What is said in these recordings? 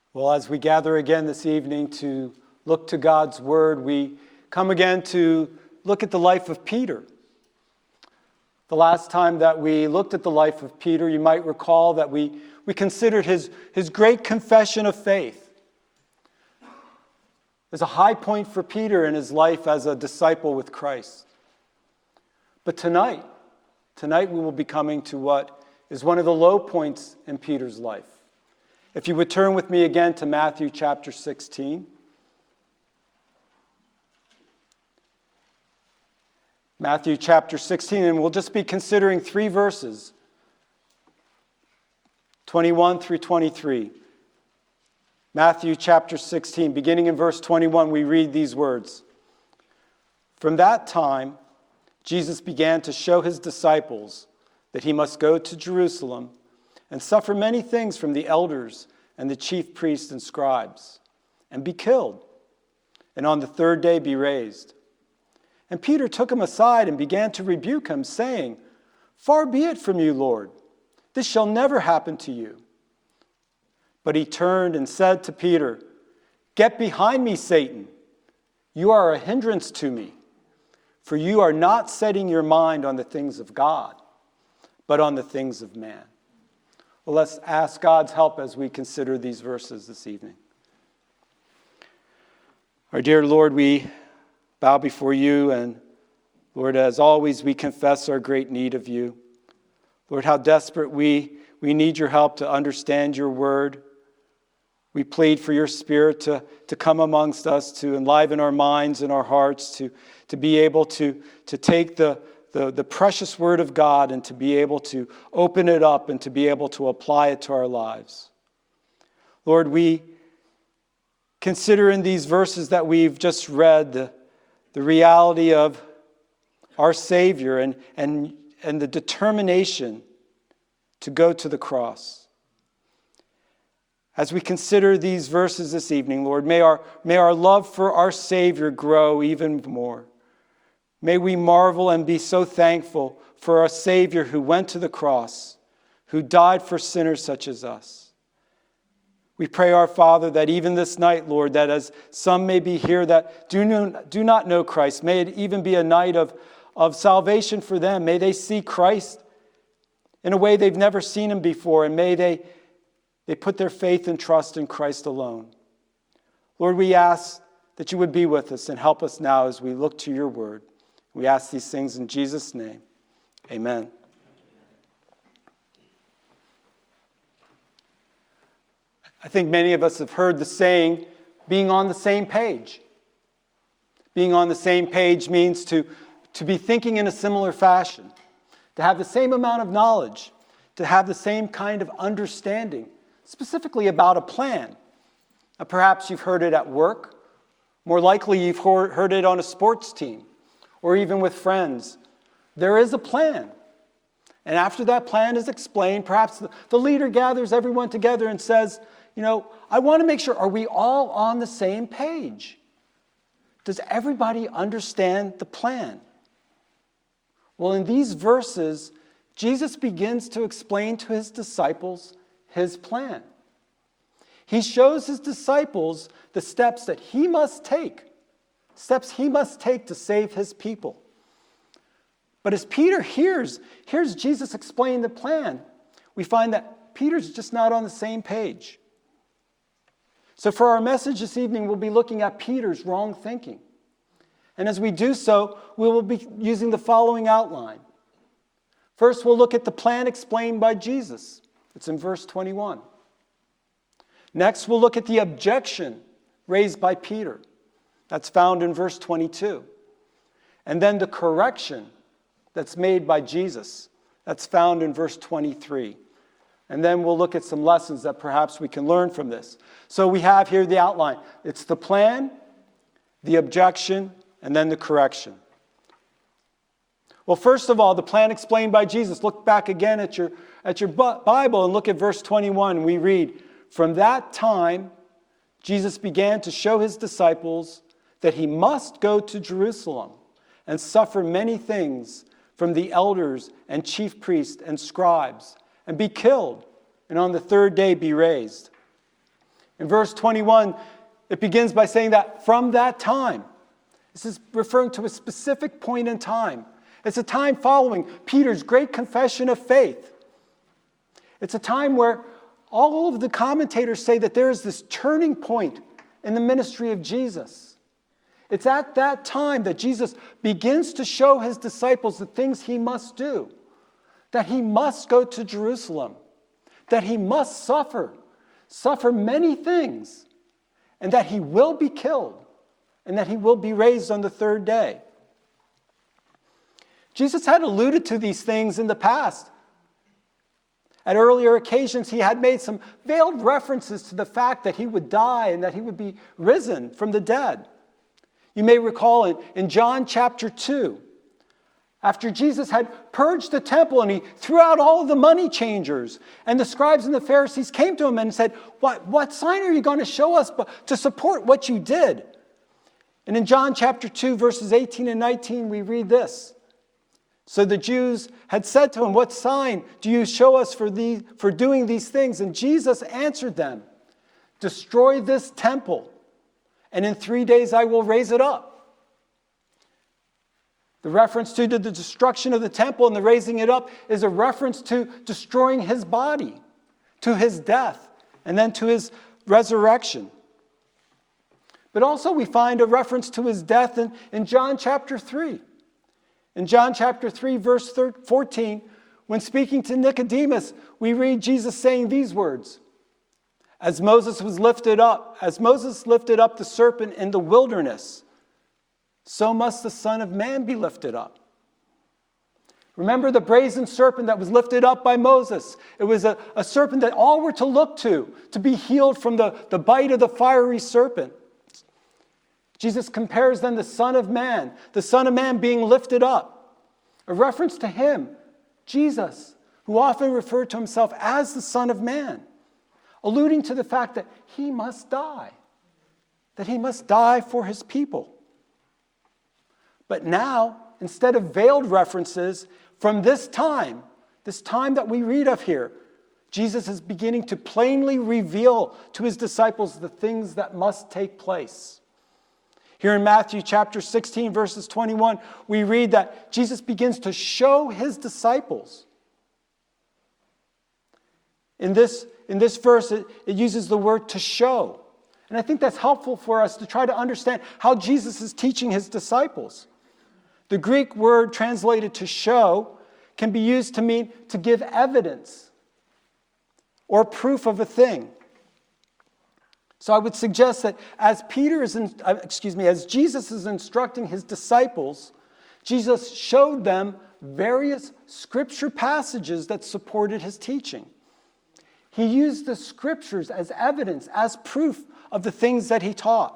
Well, as we gather again this evening to look to God's Word, we come again to look at the life of Peter. The last time that we looked at the life of Peter, you might recall that we considered his great confession of faith. There's a high point for Peter in his life as a disciple with Christ. But tonight we will be coming to what is one of the low points in Peter's life. If you would turn with me again to Matthew chapter 16. Matthew chapter 16, and we'll just be considering 3 verses, 21 through 23. Matthew chapter 16, beginning in verse 21, we read these words. From that time, Jesus began to show his disciples that he must go to Jerusalem and suffer many things from the elders and the chief priests and scribes, and be killed, and on the 3rd day be raised. And Peter took him aside and began to rebuke him, saying, Far be it from you, Lord, this shall never happen to you. But he turned and said to Peter, Get behind me, Satan. You are a hindrance to me, for you are not setting your mind on the things of God, but on the things of man. Well, let's ask God's help as we consider these verses this evening. Our dear Lord, we bow before you, and Lord, as always, we confess our great need of you. Lord, how desperate we need your help to understand your word. We plead for your Spirit to come amongst us, to enliven our minds and our hearts, to be able to take the precious word of God and to be able to open it up and to be able to apply it to our lives. Lord, we consider in these verses that we've just read the reality of our Savior and the determination to go to the cross. As we consider these verses this evening, Lord, may our love for our Savior grow even more. May we marvel and be so thankful for our Savior who went to the cross, who died for sinners such as us. We pray, our Father, that even this night, Lord, that as some may be here that do not know Christ, may it even be a night of salvation for them. May they see Christ in a way they've never seen him before, and may they put their faith and trust in Christ alone. Lord, we ask that you would be with us and help us now as we look to your word. We ask these things in Jesus' name. Amen. I think many of us have heard the saying, being on the same page. Being on the same page means to be thinking in a similar fashion, to have the same amount of knowledge, to have the same kind of understanding, specifically about a plan. Perhaps you've heard it at work. More likely you've heard it on a sports team or even with friends. There is a plan. And after that plan is explained, perhaps the leader gathers everyone together and says, I want to make sure, are we all on the same page? Does everybody understand the plan? Well, in these verses, Jesus begins to explain to his disciples his plan. He shows his disciples the steps that he must take, to save his people. But as Peter hears Jesus explain the plan, we find that Peter's just not on the same page. So for our message this evening, we'll be looking at Peter's wrong thinking. And as we do so, we will be using the following outline. First, we'll look at the plan explained by Jesus. It's in verse 21. Next, we'll look at the objection raised by Peter. That's found in verse 22. And then the correction that's made by Jesus. That's found in verse 23. And then we'll look at some lessons that perhaps we can learn from this. So we have here the outline. It's the plan, the objection, and then the correction. Well, first of all, the plan explained by Jesus. Look back again at your Bible and look at verse 21. We read, From that time, Jesus began to show his disciples that he must go to Jerusalem and suffer many things from the elders and chief priests and scribes, and be killed, and on the 3rd day be raised. In verse 21, it begins by saying that from that time. This is referring to a specific point in time. It's a time following Peter's great confession of faith. It's a time where all of the commentators say that there is this turning point in the ministry of Jesus. It's at that time that Jesus begins to show his disciples the things he must do, that he must go to Jerusalem, that he must suffer many things, and that he will be killed, and that he will be raised on the third day. Jesus had alluded to these things in the past. At earlier occasions, he had made some veiled references to the fact that he would die and that he would be risen from the dead. You may recall in John chapter 2, after Jesus had purged the temple and he threw out all of the money changers, and the scribes and the Pharisees came to him and said, what sign are you going to show us to support what you did? And in John chapter 2, verses 18 and 19, we read this. So the Jews had said to him, what sign do you show us for doing these things? And Jesus answered them, destroy this temple, and in 3 days I will raise it up. The reference to the destruction of the temple and the raising it up is a reference to destroying his body, to his death, and then to his resurrection. But also we find a reference to his death in John chapter 3. In John chapter 3, verse 14, when speaking to Nicodemus, we read Jesus saying these words, as Moses lifted up the serpent in the wilderness, so must the Son of Man be lifted up. Remember the brazen serpent that was lifted up by Moses. It was a serpent that all were to look to be healed from the bite of the fiery serpent. Jesus compares then the Son of Man being lifted up, a reference to him, Jesus, who often referred to himself as the Son of Man, alluding to the fact that he must die for his people. But now, instead of veiled references from this time that we read of here, Jesus is beginning to plainly reveal to his disciples the things that must take place. Here in Matthew chapter 16, verses 21, we read that Jesus begins to show his disciples. In this verse, it uses the word to show. And I think that's helpful for us to try to understand how Jesus is teaching his disciples. The Greek word translated to show can be used to mean to give evidence or proof of a thing. So I would suggest that as Jesus is instructing his disciples, Jesus showed them various scripture passages that supported his teaching. He used the scriptures as evidence, as proof of the things that he taught.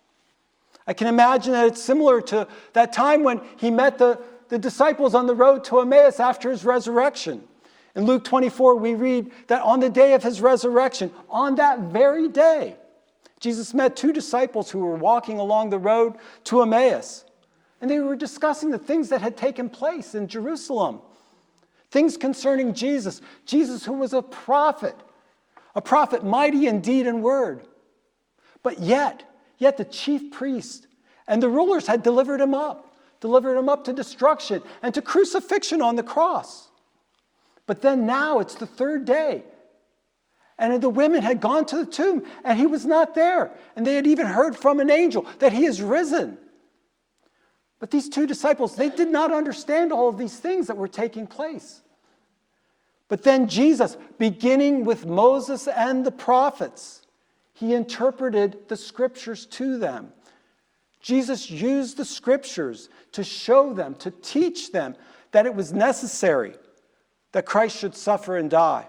I can imagine that it's similar to that time when he met the disciples on the road to Emmaus after his resurrection. In Luke 24, we read that on the day of his resurrection, on that very day, Jesus met two disciples who were walking along the road to Emmaus. And they were discussing the things that had taken place in Jerusalem. Things concerning Jesus. Jesus who was a prophet mighty in deed and word. But yet the chief priest and the rulers had delivered him up to destruction and to crucifixion on the cross. But then now it's the third day. And the women had gone to the tomb, and he was not there. And they had even heard from an angel that he is risen. But these two disciples, they did not understand all of these things that were taking place. But then Jesus, beginning with Moses and the prophets, he interpreted the scriptures to them. Jesus used the scriptures to show them, to teach them that it was necessary that Christ should suffer and die.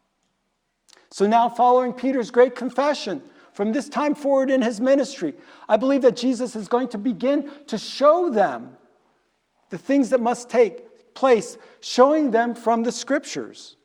So now, following Peter's great confession, from this time forward in his ministry, I believe that Jesus is going to begin to show them the things that must take place, showing them from the scriptures.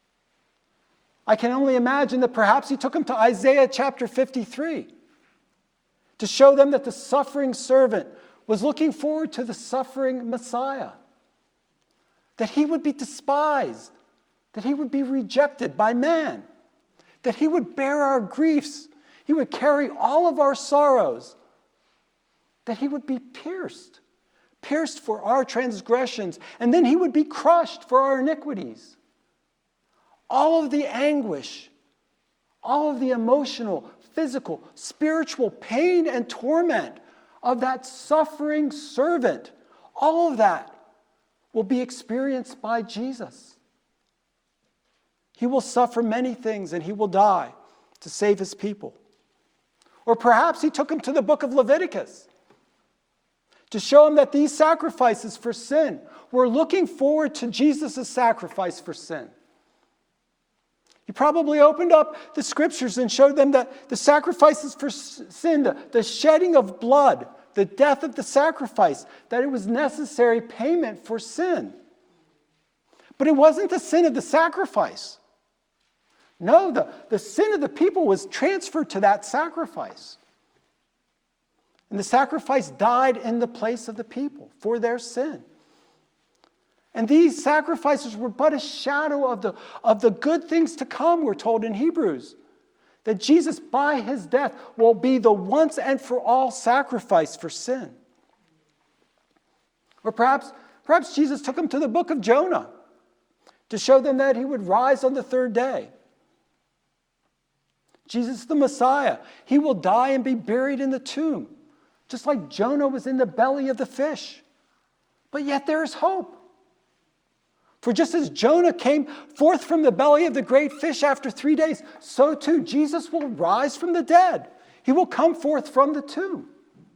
I can only imagine that perhaps he took them to Isaiah chapter 53 to show them that the suffering servant was looking forward to the suffering Messiah, that he would be despised, that he would be rejected by man, that he would bear our griefs, He would carry all of our sorrows, that he would be pierced for our transgressions, and then he would be crushed for our iniquities. All of the anguish, all of the emotional, physical, spiritual pain and torment of that suffering servant, all of that will be experienced by Jesus. He will suffer many things and he will die to save his people. Or perhaps he took him to the book of Leviticus to show him that these sacrifices for sin were looking forward to Jesus' sacrifice for sin. He probably opened up the scriptures and showed them that the sacrifices for sin, the shedding of blood, the death of the sacrifice, that it was necessary payment for sin. But it wasn't the sin of the sacrifice. No, the sin of the people was transferred to that sacrifice. And the sacrifice died in the place of the people for their sin. And these sacrifices were but a shadow of the good things to come, we're told in Hebrews. That Jesus, by his death, will be the once and for all sacrifice for sin. Or perhaps Jesus took them to the book of Jonah to show them that he would rise on the third day. Jesus the Messiah, he will die and be buried in the tomb, just like Jonah was in the belly of the fish. But yet there is hope. For just as Jonah came forth from the belly of the great fish after 3 days, so too Jesus will rise from the dead. He will come forth from the tomb.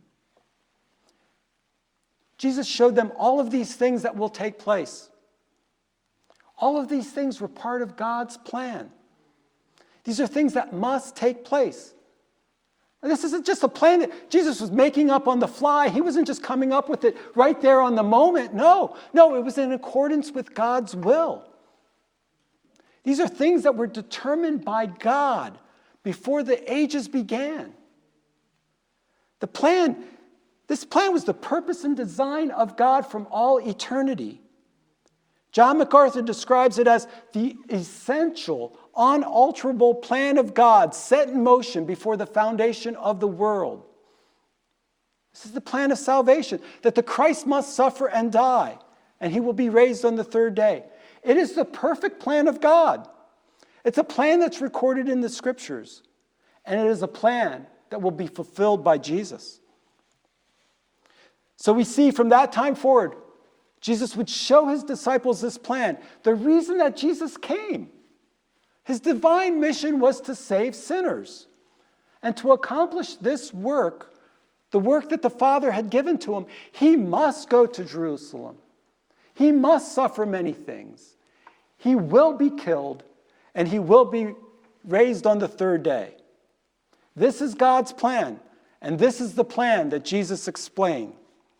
Jesus showed them all of these things that will take place. All of these things were part of God's plan. These are things that must take place. And this isn't just a plan that Jesus was making up on the fly. He wasn't just coming up with it right there on the moment. No, it was in accordance with God's will. These are things that were determined by God before the ages began. This plan was the purpose and design of God from all eternity. John MacArthur describes it as the essential, unalterable plan of God set in motion before the foundation of the world. This is the plan of salvation, that the Christ must suffer and die, and he will be raised on the third day. It is the perfect plan of God. It's a plan that's recorded in the scriptures, and it is a plan that will be fulfilled by Jesus. So we see from that time forward, Jesus would show his disciples this plan. The reason that Jesus came, his divine mission was to save sinners. And to accomplish this work, the work that the Father had given to him, he must go to Jerusalem. He must suffer many things. He will be killed, and he will be raised on the third day. This is God's plan, and this is the plan that Jesus explained.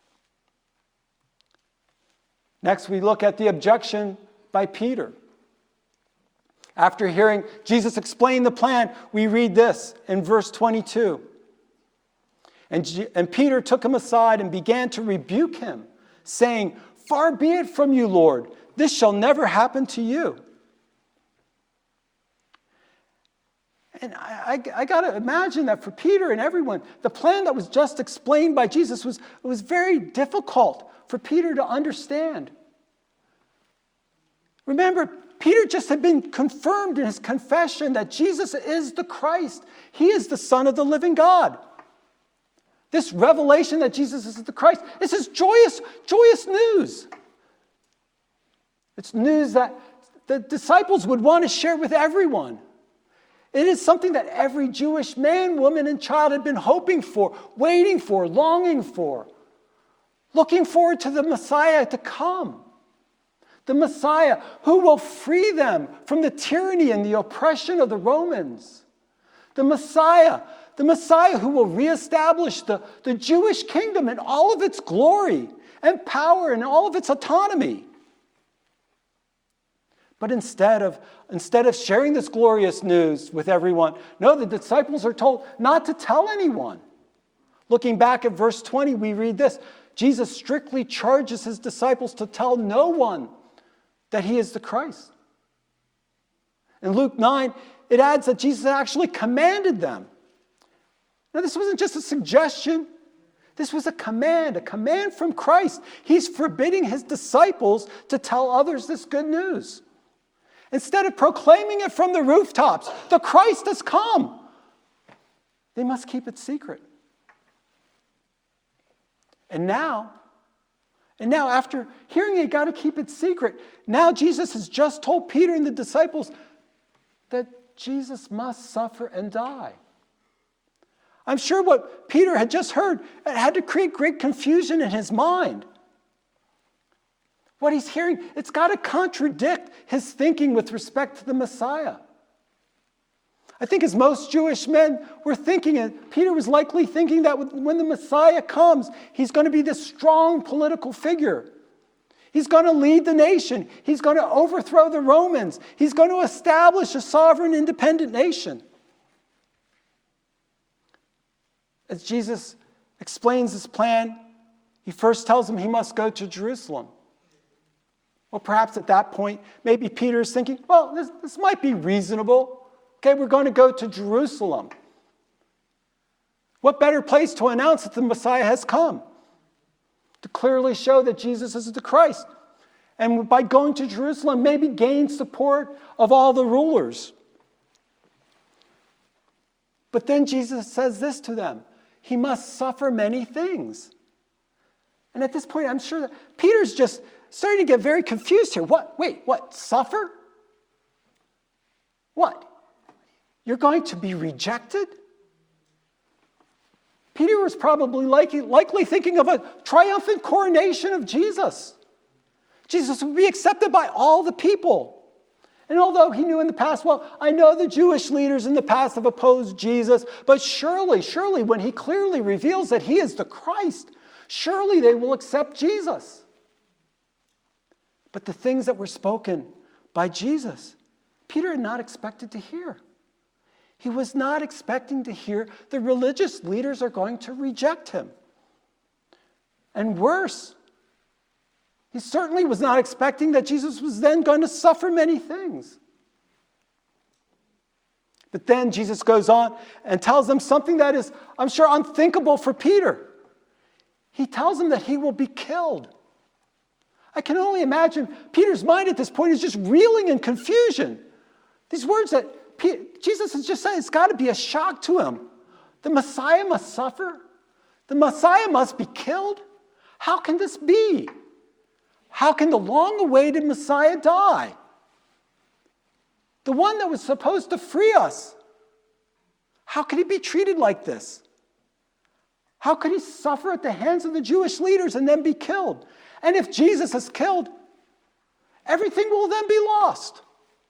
Next, we look at the objection by Peter. After hearing Jesus explain the plan, we read this in verse 22. And Peter took him aside and began to rebuke him, saying, "Far be it from you, Lord, this shall never happen to you." And I got to imagine that for Peter and everyone, the plan that was just explained by Jesus was very difficult for Peter to understand. Remember, Peter just had been confirmed in his confession that Jesus is the Christ. He is the Son of the living God. This revelation that Jesus is the Christ, this is joyous news. It's news that the disciples would want to share with everyone. It is something that every Jewish man, woman, and child had been hoping for, waiting for, longing for, looking forward to the Messiah to come. The Messiah who will free them from the tyranny and the oppression of the Romans. The Messiah who will reestablish the Jewish kingdom in all of its glory and power and all of its autonomy. But instead of sharing this glorious news with everyone, no, the disciples are told not to tell anyone. Looking back at verse 20, we read this. Jesus strictly charges his disciples to tell no one that he is the Christ. In Luke 9, it adds that Jesus actually commanded them Now, this wasn't just a suggestion. This was a command from Christ. He's forbidding his disciples to tell others this good news. Instead of proclaiming it from the rooftops, the Christ has come. They must keep it secret. And now, after hearing you got to keep it secret, now Jesus has just told Peter and the disciples that Jesus must suffer and die. I'm sure what Peter had just heard had to create great confusion in his mind. What he's hearing, it's got to contradict his thinking with respect to the Messiah. I think as most Jewish men were thinking, and Peter was likely thinking that when the Messiah comes, he's going to be this strong political figure. He's going to lead the nation. He's going to overthrow the Romans. He's going to establish a sovereign, independent nation. As Jesus explains his plan, he first tells him he must go to Jerusalem. Well, perhaps at that point, maybe Peter is thinking, well, this might be reasonable. Okay, we're going to go to Jerusalem. What better place to announce that the Messiah has come? To clearly show that Jesus is the Christ. And by going to Jerusalem, maybe gain support of all the rulers. But then Jesus says this to them. He must suffer many things. And at this point, I'm sure that Peter's just starting to get very confused here. What? Suffer? What? You're going to be rejected? Peter was probably likely thinking of a triumphant coronation of Jesus. Jesus would be accepted by all the people. And although he knew in the past, well, I know the Jewish leaders in the past have opposed Jesus, but surely, when he clearly reveals that he is the Christ, surely they will accept Jesus. But the things that were spoken by Jesus, Peter had not expected to hear. He was not expecting to hear the religious leaders are going to reject him. And worse, he certainly was not expecting that Jesus was then going to suffer many things. But then Jesus goes on and tells them something that is, I'm sure, unthinkable for Peter. He tells them that he will be killed. I can only imagine Peter's mind at this point is just reeling in confusion. These words that Jesus has just said, it's got to be a shock to him. The Messiah must suffer. The Messiah must be killed. How can this be? How can the long-awaited Messiah die? The one that was supposed to free us. How could he be treated like this? How could he suffer at the hands of the Jewish leaders and then be killed? And if Jesus is killed, everything will then be lost.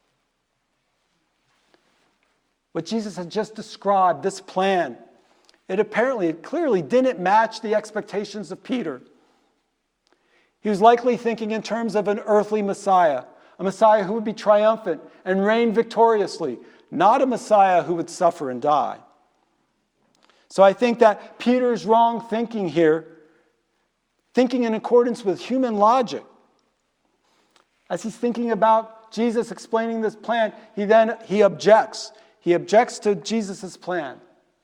What Jesus had just described, this plan, it clearly didn't match the expectations of Peter. He was likely thinking in terms of an earthly Messiah, a Messiah who would be triumphant and reign victoriously, not a Messiah who would suffer and die. So I think that Peter's wrong thinking here, thinking in accordance with human logic, as he's thinking about Jesus explaining this plan, he objects. He objects to Jesus' plan.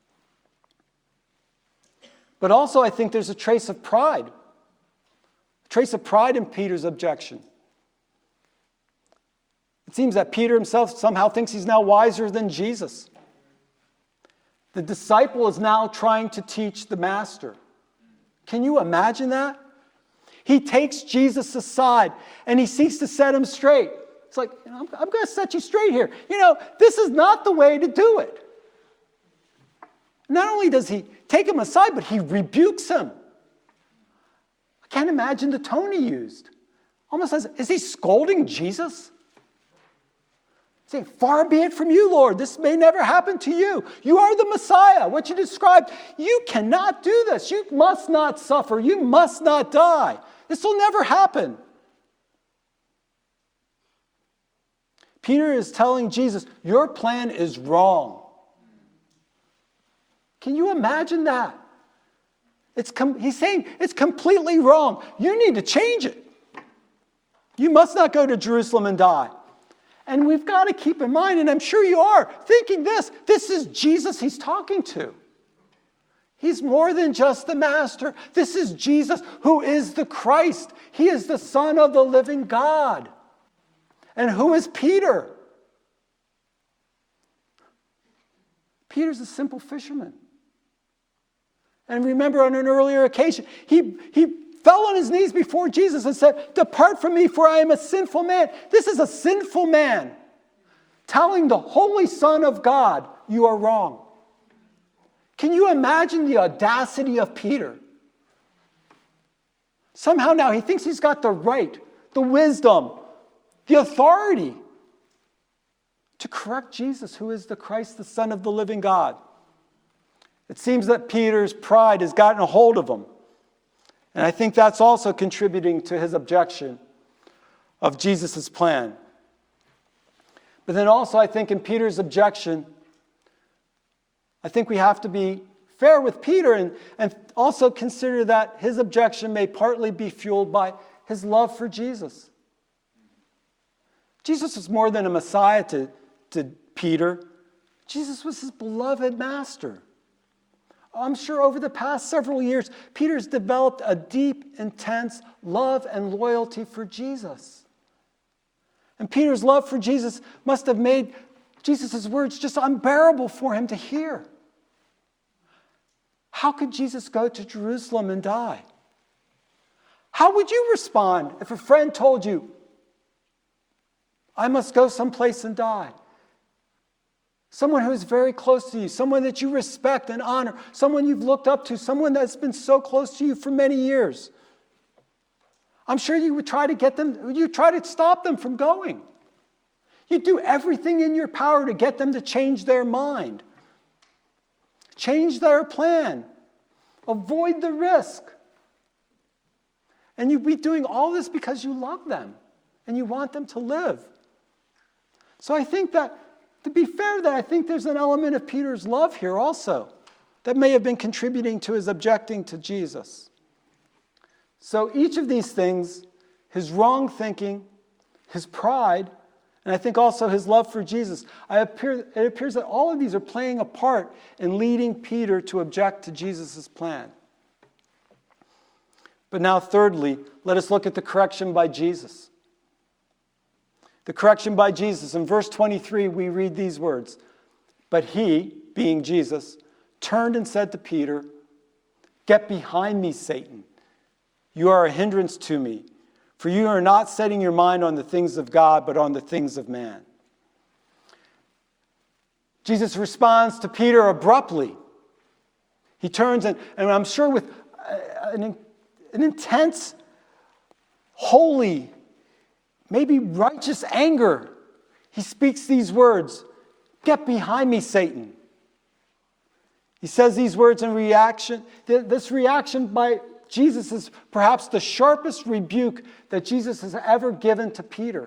But also I think there's a trace of pride. A trace of pride in Peter's objection. It seems that Peter himself somehow thinks he's now wiser than Jesus. The disciple is now trying to teach the master. Can you imagine that? He takes Jesus aside and he seeks to set him straight. It's like, I'm going to set you straight here. This is not the way to do it. Not only does he take him aside, but he rebukes him. I can't imagine the tone he used. Almost as, is he scolding Jesus? Saying, far be it from you, Lord. This may never happen to you. You are the Messiah. What you described, you cannot do this. You must not suffer. You must not die. This will never happen. Peter is telling Jesus, your plan is wrong. Can you imagine that? He's saying it's completely wrong. You need to change it. You must not go to Jerusalem and die. And we've got to keep in mind, and I'm sure you are, thinking this is Jesus he's talking to. He's more than just the master. This is Jesus, who is the Christ. He is the Son of the living God. And who is Peter? Peter's a simple fisherman. And remember, on an earlier occasion, he fell on his knees before Jesus and said, "Depart from me, for I am a sinful man." This is a sinful man telling the Holy Son of God, "You are wrong." Can you imagine the audacity of Peter? Somehow now he thinks he's got the right, the wisdom, the authority to correct Jesus, who is the Christ, the Son of the living God. It seems that Peter's pride has gotten a hold of him. And I think that's also contributing to his objection of Jesus' plan. But then also, I think in Peter's objection, I think we have to be fair with Peter and also consider that his objection may partly be fueled by his love for Jesus. Jesus was more than a Messiah to Peter. Jesus was his beloved master. I'm sure over the past several years, Peter's developed a deep, intense love and loyalty for Jesus. And Peter's love for Jesus must have made Jesus' words just unbearable for him to hear. How could Jesus go to Jerusalem and die? How would you respond if a friend told you, "I must go someplace and die"? Someone who is very close to you, someone that you respect and honor, someone you've looked up to, someone that's been so close to you for many years. I'm sure you would try to stop them from going. You'd do everything in your power to get them to change their mind. Change their plan. Avoid the risk. And you'd be doing all this because you love them and you want them to live. So I think that, to be fair, that I think there's an element of Peter's love here also that may have been contributing to his objecting to Jesus. So each of these things, his wrong thinking, his pride, and I think also his love for Jesus, it appears that all of these are playing a part in leading Peter to object to Jesus' plan. But now thirdly, let us look at the correction by Jesus. The correction by Jesus. In verse 23, we read these words, "But he," being Jesus, "turned and said to Peter, 'Get behind me, Satan. You are a hindrance to me, for you are not setting your mind on the things of God, but on the things of man.'" Jesus responds to Peter abruptly. He turns and I'm sure with an intense, holy, maybe righteous anger, he speaks these words, "Get behind me, Satan." He says these words in reaction. This reaction by Jesus is perhaps the sharpest rebuke that Jesus has ever given to Peter.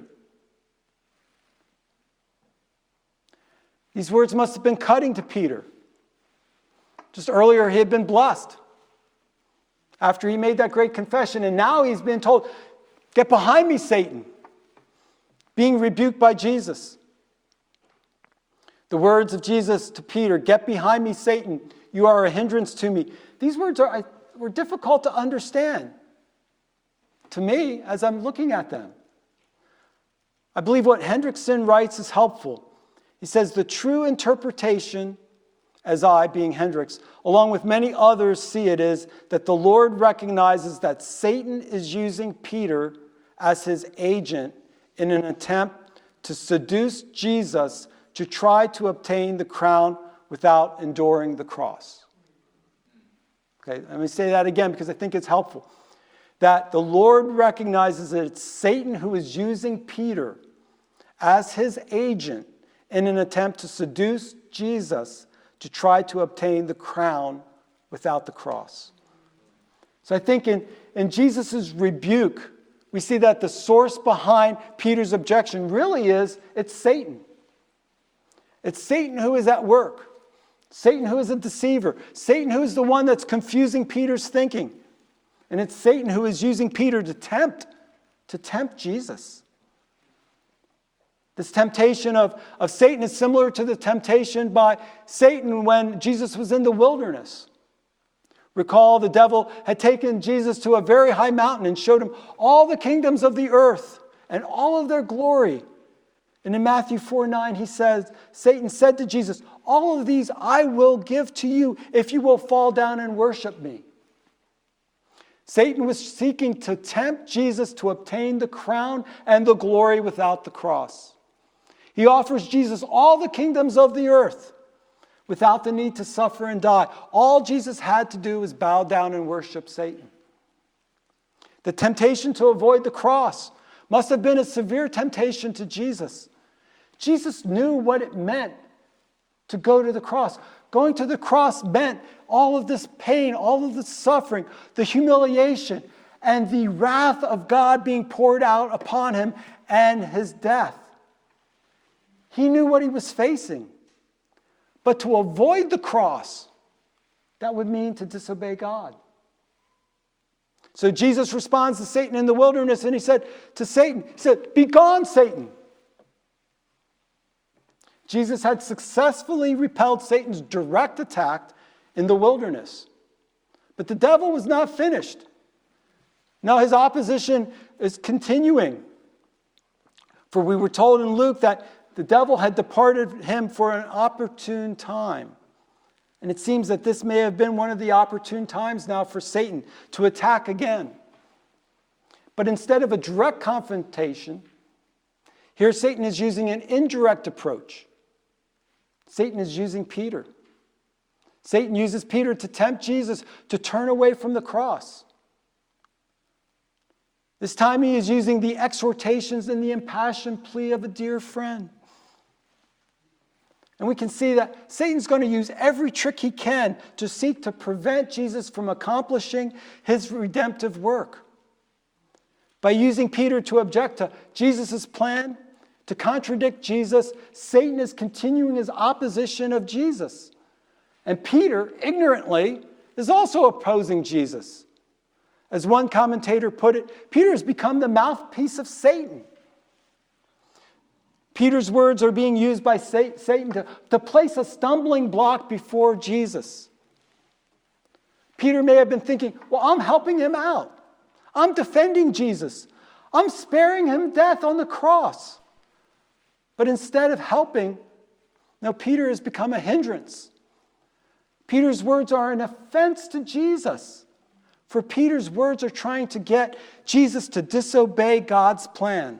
These words must have been cutting to Peter. Just earlier, he had been blessed after he made that great confession, and now he's been told, "Get behind me, Satan," being rebuked by Jesus. The words of Jesus to Peter, "Get behind me, Satan, you are a hindrance to me." These words were difficult to understand to me as I'm looking at them. I believe what Hendrickson writes is helpful. He says, "The true interpretation, as I, being Hendricks, along with many others see it, is that the Lord recognizes that Satan is using Peter as his agent in an attempt to seduce Jesus to try to obtain the crown without enduring the cross." Okay, let me say that again because I think it's helpful. That the Lord recognizes that it's Satan who is using Peter as his agent in an attempt to seduce Jesus to try to obtain the crown without the cross. So I think in Jesus' rebuke, we see that the source behind Peter's objection really is, it's Satan. It's Satan who is at work. Satan who is a deceiver. Satan who is the one that's confusing Peter's thinking. And it's Satan who is using Peter to tempt Jesus. This temptation of Satan is similar to the temptation by Satan when Jesus was in the wilderness. Recall, the devil had taken Jesus to a very high mountain and showed him all the kingdoms of the earth and all of their glory. And in Matthew 4:9, he says, Satan said to Jesus, all of these I will give to you if you will fall down and worship me. Satan was seeking to tempt Jesus to obtain the crown and the glory without the cross. He offers Jesus all the kingdoms of the earth without the need to suffer and die. All Jesus had to do was bow down and worship Satan. The temptation to avoid the cross must have been a severe temptation to Jesus. Jesus knew what it meant to go to the cross. Going to the cross meant all of this pain, all of the suffering, the humiliation, and the wrath of God being poured out upon him and his death. He knew what he was facing. But to avoid the cross, that would mean to disobey God. So Jesus responds to Satan in the wilderness, and he said to Satan, he said, "Begone, Satan." Jesus had successfully repelled Satan's direct attack in the wilderness. But the devil was not finished. Now his opposition is continuing. For we were told in Luke that the devil had departed him for an opportune time. And it seems that this may have been one of the opportune times now for Satan to attack again. But instead of a direct confrontation, here Satan is using an indirect approach. Satan is using Peter. Satan uses Peter to tempt Jesus to turn away from the cross. This time he is using the exhortations and the impassioned plea of a dear friend. And we can see that Satan's going to use every trick he can to seek to prevent Jesus from accomplishing his redemptive work. By using Peter to object to Jesus' plan, to contradict Jesus, Satan is continuing his opposition of Jesus. And Peter, ignorantly, is also opposing Jesus. As one commentator put it, Peter has become the mouthpiece of Satan. Peter's words are being used by Satan to place a stumbling block before Jesus. Peter may have been thinking, well, I'm helping him out. I'm defending Jesus. I'm sparing him death on the cross. But instead of helping, now Peter has become a hindrance. Peter's words are an offense to Jesus. For Peter's words are trying to get Jesus to disobey God's plan.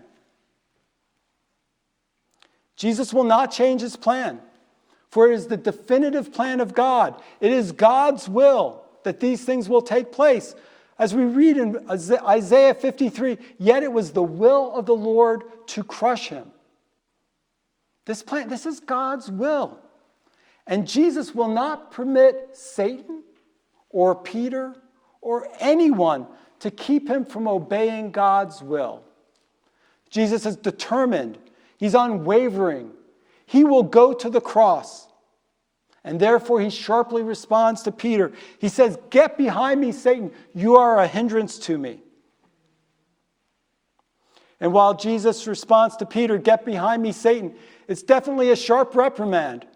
Jesus will not change his plan, for it is the definitive plan of God. It is God's will that these things will take place. As we read in Isaiah 53, yet it was the will of the Lord to crush him. This is God's will. And Jesus will not permit Satan or Peter or anyone to keep him from obeying God's will. Jesus is determined. He's unwavering. He will go to the cross. And therefore he sharply responds to Peter. He says, "Get behind me, Satan. You are a hindrance to me." And while Jesus responds to Peter, "Get behind me, Satan," it's definitely a sharp reprimand.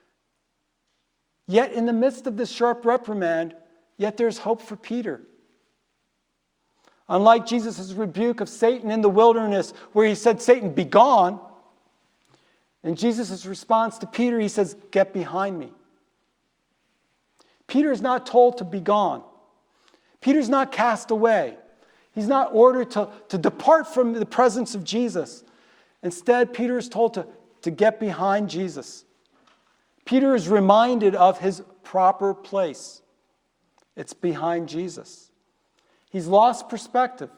Yet in the midst of this sharp reprimand, yet there's hope for Peter. Unlike Jesus' rebuke of Satan in the wilderness, where he said, "Satan, be gone," in Jesus' response to Peter, he says, "Get behind me." Peter is not told to be gone. Peter's not cast away. He's not ordered to depart from the presence of Jesus. Instead, Peter is told to get behind Jesus. Peter is reminded of his proper place. It's behind Jesus. He's lost perspective.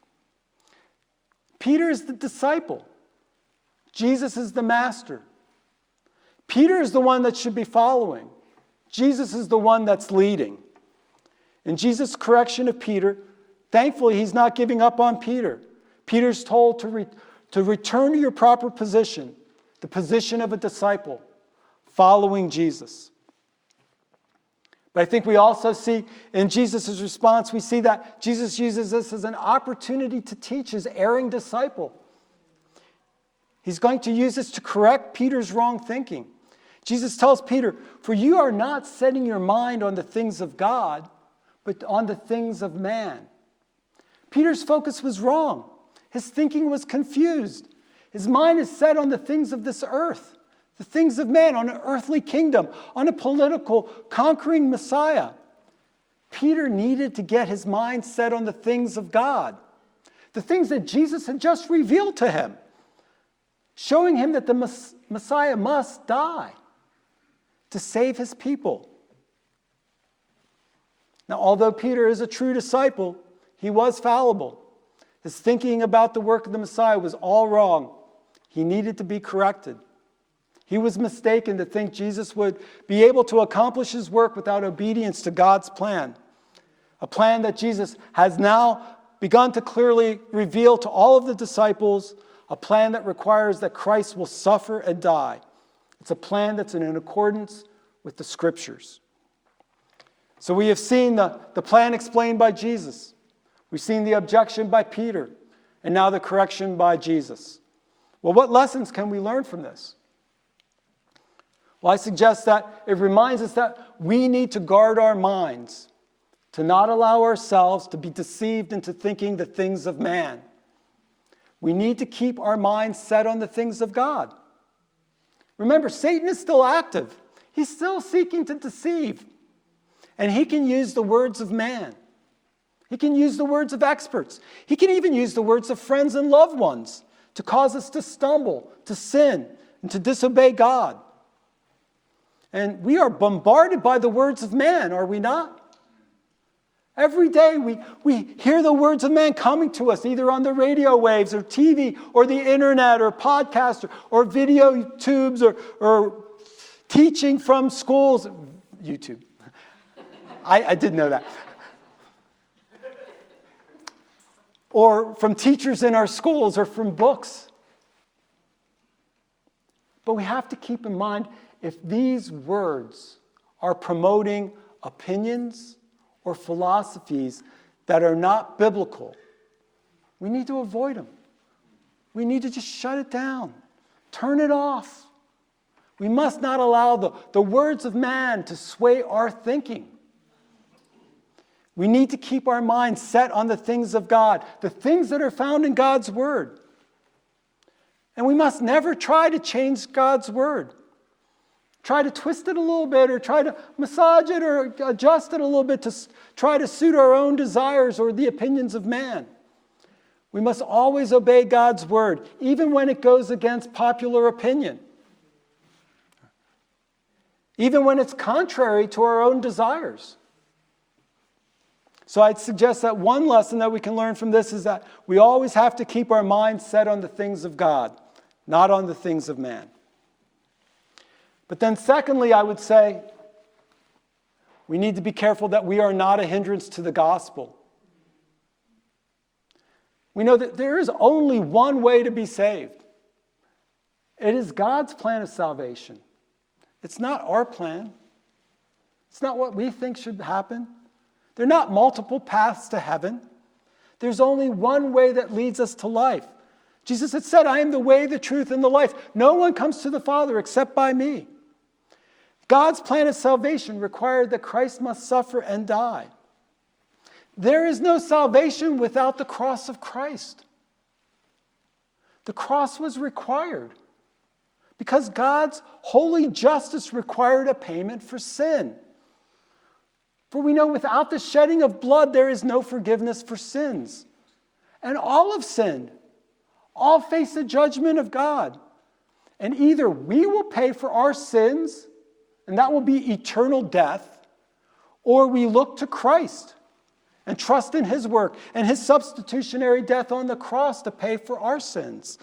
Peter is the disciple. Jesus is the master. Peter is the one that should be following. Jesus is the one that's leading. In Jesus' correction of Peter, thankfully he's not giving up on Peter. Peter's told to return to your proper position, the position of a disciple, following Jesus. But I think we also see in Jesus' response, we see that Jesus uses this as an opportunity to teach his erring disciple. He's going to use this to correct Peter's wrong thinking. Jesus tells Peter, "For you are not setting your mind on the things of God, but on the things of man. Peter's focus was wrong. His thinking was confused. His mind is set on the things of this earth, the things of man, on an earthly kingdom, on a political, conquering Messiah. Peter needed to get his mind set on the things of God, the things that Jesus had just revealed to him, showing him that the Messiah must die to save his people. Now, although Peter is a true disciple, he was fallible. His thinking about the work of the Messiah was all wrong. He needed to be corrected. He was mistaken to think Jesus would be able to accomplish his work without obedience to God's plan, a plan that Jesus has now begun to clearly reveal to all of the disciples, a plan that requires that Christ will suffer and die. It's a plan that's in accordance with the Scriptures. So we have seen the plan explained by Jesus. We've seen the objection by Peter, and now the correction by Jesus. Well, what lessons can we learn from this? Well, I suggest that it reminds us that we need to guard our minds, to not allow ourselves to be deceived into thinking the things of man. We need to keep our minds set on the things of God. Remember, Satan is still active. He's still seeking to deceive. And he can use the words of man. He can use the words of experts. He can even use the words of friends and loved ones to cause us to stumble, to sin, and to disobey God. And we are bombarded by the words of man, are we not? Every day we hear the words of man coming to us, either on the radio waves or TV or the internet or podcast or video tubes or teaching from schools. YouTube. I didn't know that. Or from teachers in our schools or from books. But we have to keep in mind, if these words are promoting opinions or philosophies that are not biblical, we need to avoid them. We need to just shut it down. Turn it off. We must not allow the words of man to sway our thinking. We need to keep our minds set on the things of God, the things that are found in God's Word. And we must never try to change God's Word. Try to twist it a little bit or try to massage it or adjust it a little bit to try to suit our own desires or the opinions of man. We must always obey God's Word, even when it goes against popular opinion. Even when it's contrary to our own desires. So I'd suggest that one lesson that we can learn from this is that we always have to keep our minds set on the things of God, not on the things of man. But then secondly, I would say we need to be careful that we are not a hindrance to the gospel. We know that there is only one way to be saved. It is God's plan of salvation. It's not our plan. It's not what we think should happen. There are not multiple paths to heaven. There's only one way that leads us to life. Jesus had said, I am the way, the truth, and the life. No one comes to the Father except by me. God's plan of salvation required that Christ must suffer and die. There is no salvation without the cross of Christ. The cross was required because God's holy justice required a payment for sin. For we know without the shedding of blood, there is no forgiveness for sins. And all have sinned. All face the judgment of God. And either we will pay for our sins, and that will be eternal death, or we look to Christ and trust in his work and his substitutionary death on the cross to pay for our sins.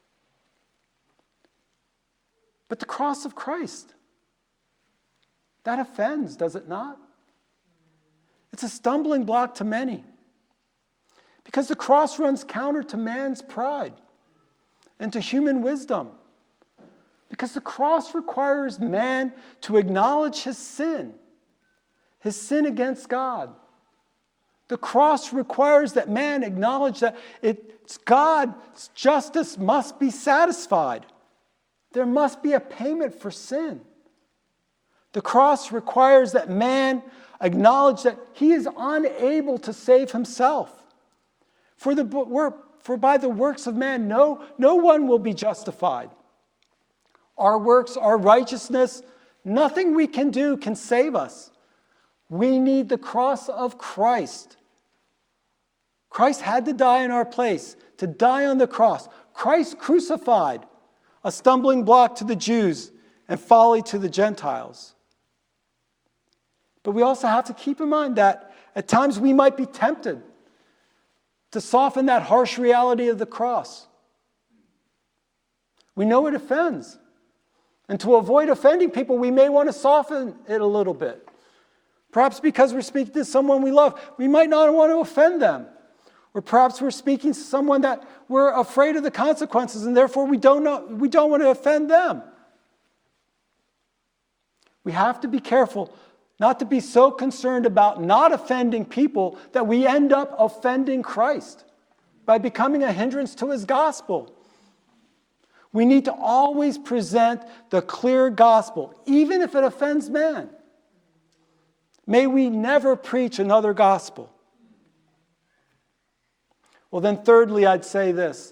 But the cross of Christ, that offends, does it not? It's a stumbling block to many. Because the cross runs counter to man's pride and to human wisdom. Because the cross requires man to acknowledge his sin against God. The cross requires that man acknowledge that God's justice must be satisfied. There must be a payment for sin. The cross requires that man acknowledge that he is unable to save himself. For by the works of man, no one will be justified. Our works, our righteousness, nothing we can do can save us. We need the cross of Christ. Christ had to die in our place, to die on the cross. Christ crucified, a stumbling block to the Jews and folly to the Gentiles. But we also have to keep in mind that at times we might be tempted to soften that harsh reality of the cross. We know it offends. And to avoid offending people, we may want to soften it a little bit. Perhaps because we're speaking to someone we love, we might not want to offend them. Or perhaps we're speaking to someone that we're afraid of the consequences, and therefore we don't want to offend them. We have to be careful not to be so concerned about not offending people that we end up offending Christ by becoming a hindrance to his gospel. We need to always present the clear gospel, even if it offends man. May we never preach another gospel. Well, then thirdly, I'd say this.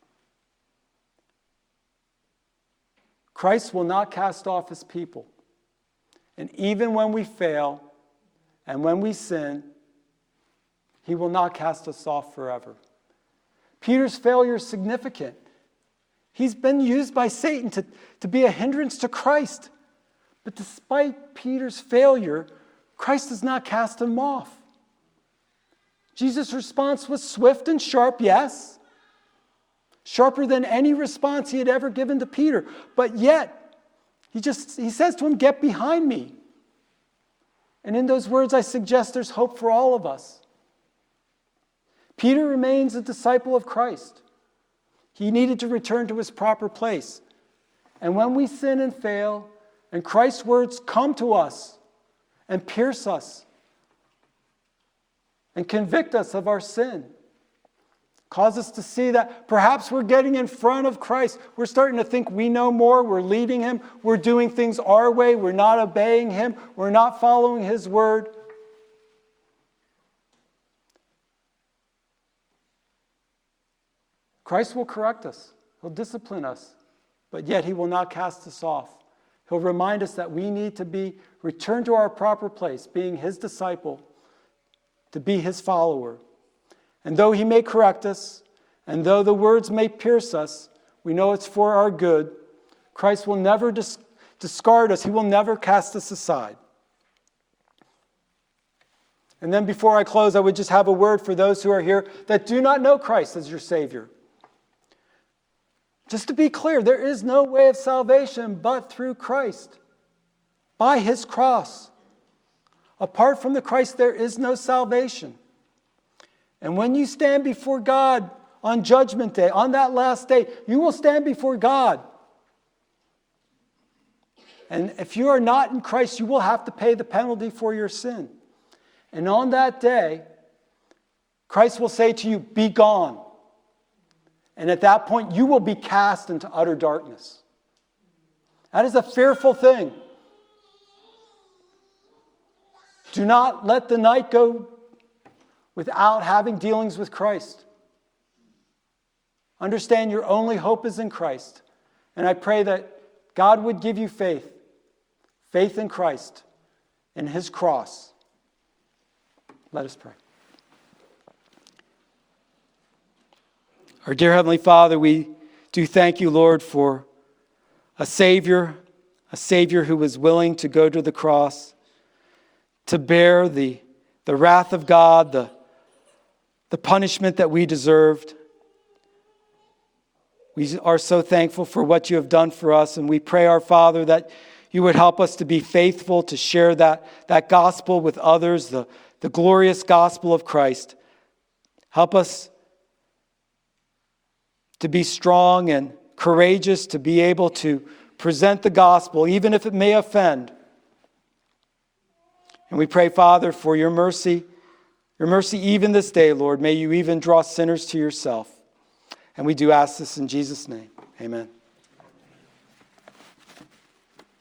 Christ will not cast off his people. And even when we fail and when we sin, he will not cast us off forever. Peter's failure is significant. He's been used by Satan to be a hindrance to Christ. But despite Peter's failure, Christ does not cast him off. Jesus' response was swift and sharp, yes. Sharper than any response he had ever given to Peter. But yet, he says to him, "Get behind me." And in those words, I suggest there's hope for all of us. Peter remains a disciple of Christ. He needed to return to his proper place. And when we sin and fail, and Christ's words come to us and pierce us and convict us of our sin, cause us to see that perhaps we're getting in front of Christ. We're starting to think we know more. We're leading him. We're doing things our way. We're not obeying him. We're not following his word. Christ will correct us. He'll discipline us. But yet he will not cast us off. He'll remind us that we need to be returned to our proper place, being his disciple, to be his follower. And though he may correct us, and though the words may pierce us, we know it's for our good. Christ will never discard us. He will never cast us aside. And then before I close, I would just have a word for those who are here that do not know Christ as your Savior. Just to be clear, there is no way of salvation but through Christ, by his cross. Apart from the Christ, there is no salvation. And when you stand before God on Judgment Day, on that last day, you will stand before God. And if you are not in Christ, you will have to pay the penalty for your sin. And on that day, Christ will say to you, "Be gone." And at that point, you will be cast into utter darkness. That is a fearful thing. Do not let the night go without having dealings with Christ. Understand your only hope is in Christ. And I pray that God would give you faith in Christ, in his cross. Let us pray. Our dear Heavenly Father, we do thank you, Lord, for a Savior who was willing to go to the cross, to bear the wrath of God, the punishment that we deserved. We are so thankful for what you have done for us, and we pray, our Father, that you would help us to be faithful, to share that gospel with others, the glorious gospel of Christ. Help us to be strong and courageous, to be able to present the gospel, even if it may offend. And we pray, Father, for your mercy even this day, Lord. May you even draw sinners to yourself. And we do ask this in Jesus' name. Amen.